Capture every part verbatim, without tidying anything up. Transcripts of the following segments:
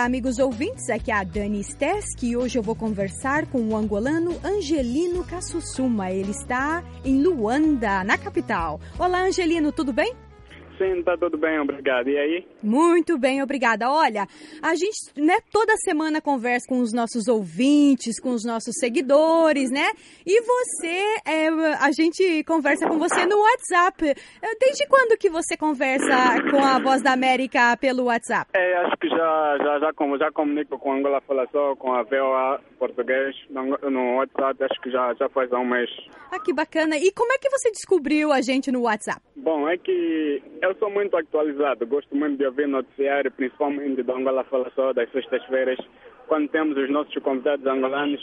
Olá, amigos ouvintes, aqui é a Dani Steski e hoje eu vou conversar com o angolano Angelino Kassusuma. Ele está em Luanda, na capital. Olá, Angelino, tudo bem? Sim, tá tudo bem, obrigado. E aí? Muito bem, obrigada. Olha, a gente, né, toda semana conversa com os nossos ouvintes, com os nossos seguidores, né? E você, é, a gente conversa com você no WhatsApp. Desde quando que você conversa com a Voz da América pelo WhatsApp? É, acho que já, já, já, como, já comunico com a Angola Fala Só, com a V O A português, no, no WhatsApp, acho que já, já faz há um mês. Ah, que bacana. E como é que você descobriu a gente no WhatsApp? Bom, é que eu sou muito atualizado, gosto muito de ouvir noticiário, principalmente do Angola Fala Só, das sextas-feiras, quando temos os nossos convidados angolanos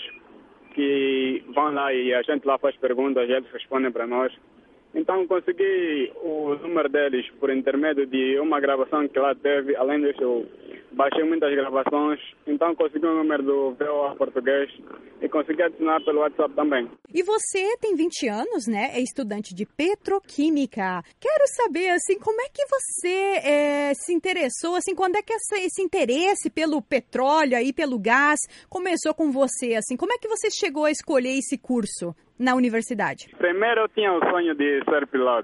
que vão lá e a gente lá faz perguntas e eles respondem para nós. Então consegui o número deles por intermédio de uma gravação que lá teve, além disso eu baixei muitas gravações, então consegui o número do V O A português e consegui adicionar pelo WhatsApp também. E você tem vinte anos, né? É estudante de petroquímica. Quero saber, assim, como é que você é, se interessou, assim, quando é que essa, esse interesse pelo petróleo aí, pelo gás, começou com você, assim? Como é que você chegou a escolher esse curso na universidade? Primeiro eu tinha o sonho de ser piloto.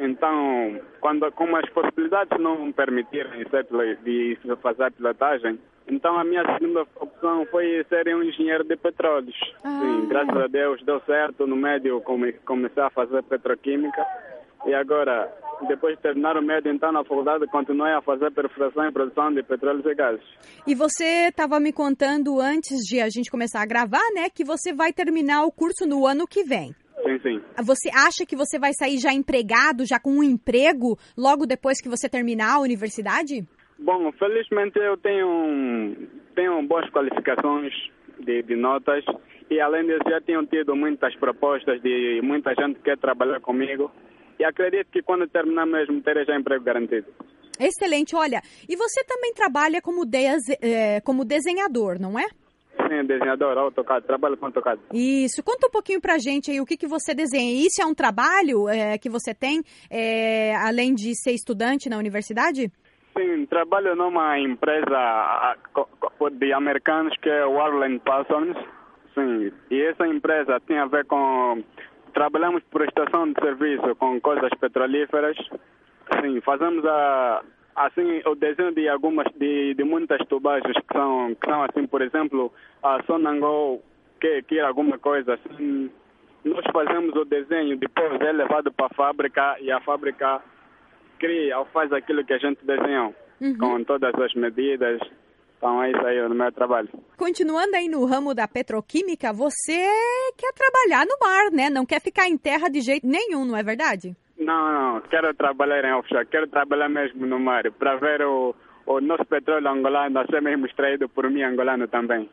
Então, quando, como as possibilidades não permitirem ser, de fazer pilotagem, então a minha segunda opção foi ser um engenheiro de petróleos. Ah. Sim, graças a Deus deu certo. No médio come, comecei a fazer petroquímica e agora, depois de terminar o médio, então na faculdade continuei a fazer perfuração e produção de petróleos e gases. E você estava me contando antes de a gente começar a gravar, né, que você vai terminar o curso no ano que vem. Sim, sim. Você acha que você vai sair já empregado, já com um emprego, logo depois que você terminar a universidade? Bom, felizmente eu tenho, tenho boas qualificações de, de notas e além disso já tenho tido muitas propostas de muita gente que quer trabalhar comigo e acredito que quando terminar mesmo terei já emprego garantido. Excelente, olha, e você também trabalha como, de, é, como desenhador, não é? Sim, desenhador, AutoCAD, trabalho com AutoCAD. Isso, conta um pouquinho pra gente aí o que, que você desenha. Isso é um trabalho é, que você tem, é, além de ser estudante na universidade? Sim, trabalho numa empresa de americanos que é o Arlen Parsons. Sim, e essa empresa tem a ver com... Trabalhamos por prestação de serviço com coisas petrolíferas. Sim, fazemos a... Assim, o desenho de algumas, de, de muitas tubagens que são, que são assim, por exemplo, a Sonangol, que quer alguma coisa assim, nós fazemos o desenho, depois é levado para a fábrica e a fábrica cria ou faz aquilo que a gente desenhou, uhum, com todas as medidas. Então é isso aí no meu trabalho. Continuando aí no ramo da petroquímica, você quer trabalhar no mar, né? Não quer ficar em terra de jeito nenhum, não é verdade? Não, não, quero trabalhar em offshore, quero trabalhar mesmo no mar, para ver o, o nosso petróleo angolano a ser mesmo extraído por mim angolano também.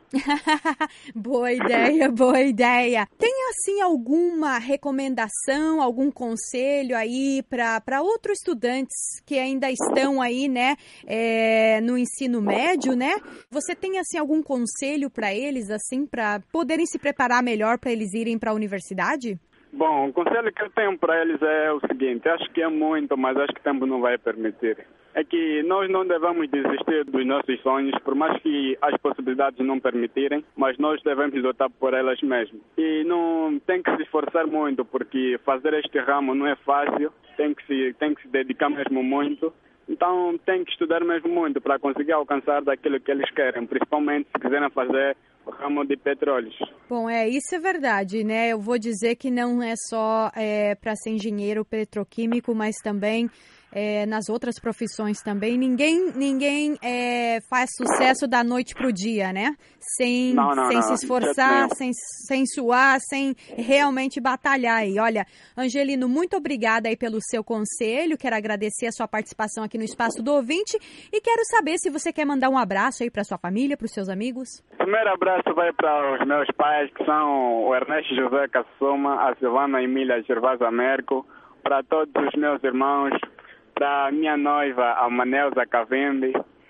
Boa ideia, boa ideia. Tem assim alguma recomendação, algum conselho aí para outros estudantes que ainda estão aí, né, é, no ensino médio, né? Você tem assim algum conselho para eles, assim, para poderem se preparar melhor para eles irem para a universidade? Bom, o conselho que eu tenho para eles é o seguinte, acho que é muito, mas acho que o tempo não vai permitir. É que nós não devemos desistir dos nossos sonhos, por mais que as possibilidades não permitirem, mas nós devemos lutar por elas mesmo. E não tem que se esforçar muito, porque fazer este ramo não é fácil, tem que se, tem que se dedicar mesmo muito. Então tem que estudar mesmo muito para conseguir alcançar daquilo que eles querem, principalmente se quiserem fazer o ramo de petróleos. Bom, é, isso é verdade, né? Eu vou dizer que não é só é, para ser engenheiro petroquímico, mas também é, nas outras profissões também. Ninguém, ninguém é, faz sucesso da noite pro dia, né? Sem, não, não, sem não, se esforçar, sem, sem suar, sem realmente batalhar aí. Olha, Angelino, muito obrigada aí pelo seu conselho. Quero agradecer a sua participação aqui no Espaço do Ouvinte e quero saber se você quer mandar um abraço aí para sua família, para os seus amigos. O primeiro abraço vai para os meus pais, que são o Ernesto José Kassusuma, a Silvana Emília Gervásio Américo, para todos os meus irmãos, para a minha noiva, a Manelza Cavembe,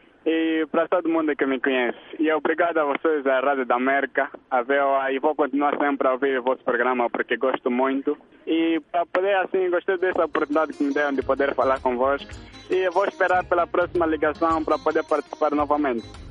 e para todo mundo que me conhece. E obrigado a vocês, a Rádio da América, a V O A, e vou continuar sempre a ouvir o vosso programa porque gosto muito. E para poder, assim, gostei dessa oportunidade que me deram de poder falar convosco. E vou esperar pela próxima ligação para poder participar novamente.